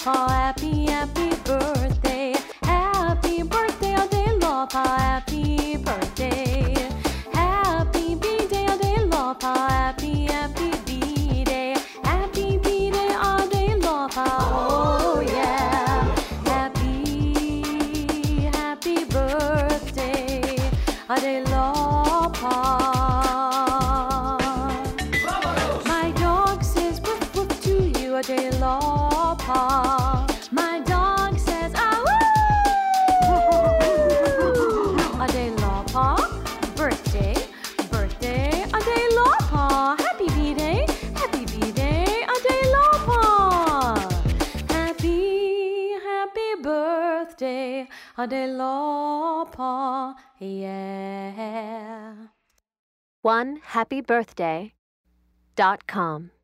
Lawpaw, happy, happy birthday. Happy birthday, a day, Lawpaw, happy birthday. Happy B-day, a day, Lawpaw, happy, happy B-day. Happy B-day, a day, Lawpaw, oh yeah. Happy, happy birthday, a day, Lawpaw. My dog says woof woof to you, a day, Lawpaw. My dog says ah woo. A day, Lawpaw. Birthday, birthday, a day, Lawpaw. Happy B-day, happy B-day, a day, Lawpaw. Happy, happy birthday, a day, Lawpaw, yeah. OneHappyBirthday.com